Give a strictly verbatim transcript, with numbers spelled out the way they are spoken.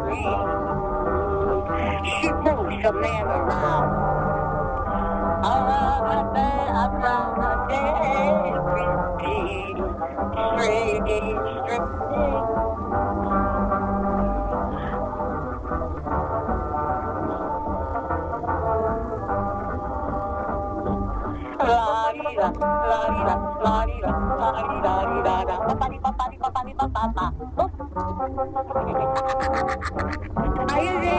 breeze. She moves the man around. Around a day, around a day, repeat. Straight, straight. La di da, la di da, la di da, la di da di da da. Pa pa di pa pa di pa pa di pa pa pa. Are you there?